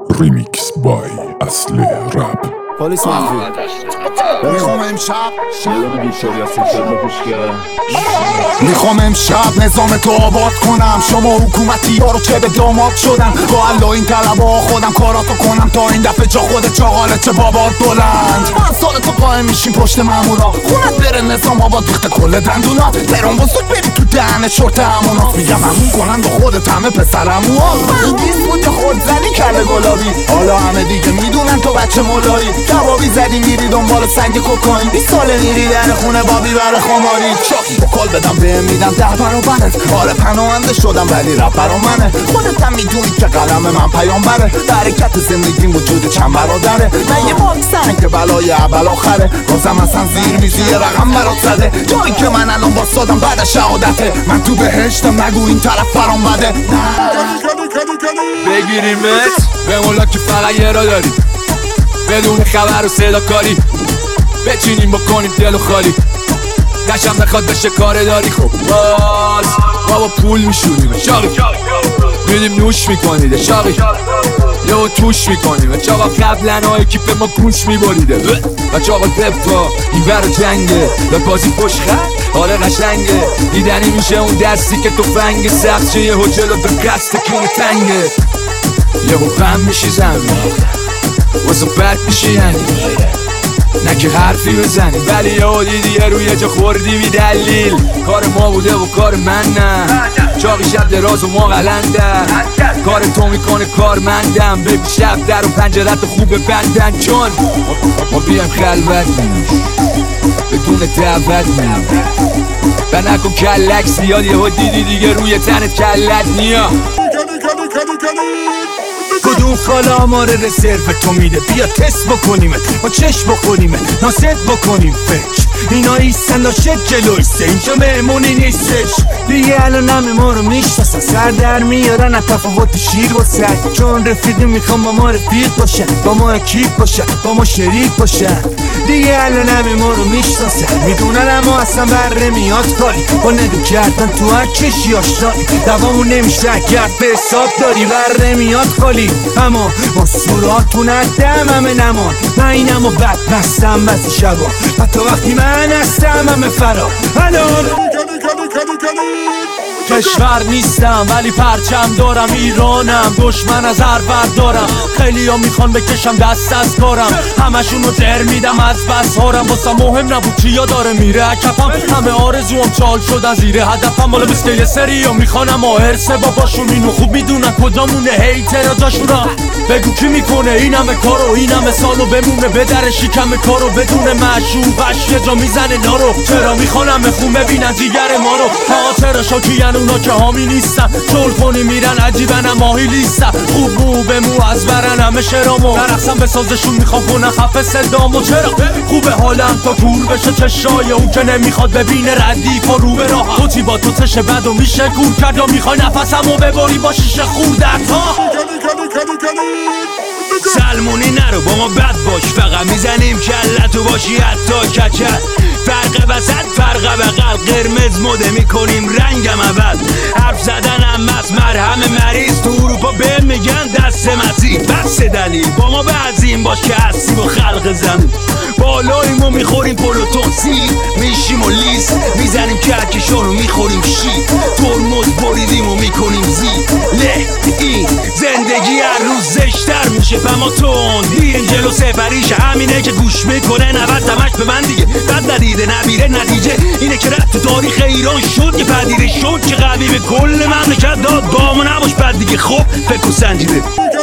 ریمیکس بای اصل رپ. پلیس مخفی میخوام امشب نظام تو آباد کنم. شما حکومتی ها رو که به داماد شدن، با الله این طلبا خودم کاراتو کنم تا این دفعه جا خود چاقاله چه بابات بلند. من سال تو قایم میشیم پشت مامورا، خونت بره نظام آباد ریخته کل دندونا. ترون بزرگ بری تو دهن شورت همونا، میگم همون کنن با خودت همه پسرموها. من دیست بود که خود زنی کله گلابی، حالا همه دیگه میدونن تو بچه مولایی. کبابی زدی میری دنبال سنگ کوکائین، 20 ساله میری در خونه بابی بر خماری. چاکی با کال بدم بهم میدم 10 برابرت. آره پناهنده شدم ولی رپ برا منه. خودت هم میدونی که قلم من پیامبره. برکت زندگیم وجود چند برادره. من یه واکسن که بلای اول آخره. بازم اصلا زیر میزی رقم برات زده. جایی که من الان باستادم بعد شهادته. من تو بهشتم نگو این طرف برام بده. بگیریمت به مولا که فقط یه را داری، بدون خبر و صدا کاری بچینیم بکنیم دل و خالی. نشم بخواد بشه کار داری. خب باز بابا پول میشونیم شاقی، میدیم نوش میکنیده شاقی، یهو توش میکنیم چاقا. قبلن های کیف ما کوش میبریده و چاقا دفا این ور جنگه و بازی پشخه. آره قشنگه دیدنی میشه اون دستی که تو فنگ سخت چه یهو جلو به قصد کونه تنگه. یهو بم میشی زمین واسه بد میشی یعنی نه که حرفی بزنی، ولی یهو دیدی یه روی جا خوردی بی دلیل. کار ما بوده و کار من نه، چاقی شب دراز و ما قلندن. کار تو میکنه کارمندم، ببین شب در و پنجرت خوب ببندن. چون ما بیایم خلوت بدون دعوت و نکن کلک زیاد. یهو دیدی دیگه روی تنت کلت نیا. کدوم خاله آمار رزرو تو میده، بیا تست بکنیمت با چشم بخونیمت ناست بکنیم فکر. اینا ایستن داشت جلویسته اینجا مهمونی نیستش دیگه. الان همه ما رو میشناسن، سر در میارن از تفاوت شیر و سر. چون رفیقی میخوام با ما رفیق باشن، با ما اکیپ باشن، با ما شریک باشن دیگه. الان همه ما رو میشناسن، میدونن اما اصلا بر نمیاد کاری. با ندو کردن تو هر کشی آشنایی، دوامون نمیشه اگر به حساب داری بر نمیاد خالی. اما با صوراتون دم همه نمان. من اینم و بد بستم بزی شبا و تا وقتی من هستم همه فرا. الان کشور نیستم ولی پرچم دارم، ایرانم دشمن از هر بردارم. خیلی ها میخوان بکشم دست از کارم، همشون رو در میدم از بس هارم. واسه مهم نبود چیا داره میره کفم، همه آرزوام چال شدن زیر هدفم. بالا بس که یه سری ها میخوان اما هرسه باباشون اینو خوب میدونن کجامونه هیترا جاشون را. بگو کی میکنه این همه کارو، این همه سالو بمونه به در شکم کارو. بدون معشوقش یه جا میزنه نارو. چرا میخوان همه خون ببینن جیگر ما رو. چرا شاکین اونا که حامی نیستن، چول کنی میرن عجیبن ماهی لیستن. خوب مو به مو از برن همه شرامو، نرقصم به سازشون میخوام کنن خفه صدامو. چرا خوبه حالم تا کور بشه چشای اون که نمیخواد ببینه ردیف و رو به راه. توتی با تو چشه بد و میشه کور کرد، یا میخوای نفسمو ببری با شیشه خوردت ها. سلمونی نرو با ما بد باش، فقط میزنیم کلتو باشی حتی کچل. فرق وسط فرق بغل، قرمز مده میکنیم رنگم اول. حرف زدن هم از مرهم مریض، تو اروپا به میگن دست مسیح. بس دلیل با ما بعضیم باش که هستیم و خلق زمین. بالاییم و میخوریم پلوتوسی، میشیم و لیس میزنیم کرکشان و میخوریم شی. ترمز بریدیم و میکنیم زی. له این زندگی هر روز زشتر میشه فما تون. این جلو سفریش همینه که گوش میکنه 90 تمش به من دیگه. بد ندیده نبیره نتیجه اینه که رد تو تاریخ ایران شد که پدیره شد که قوی به کل مملکت داد. گامو نباش بد دیگه. خب فکر و سنجیده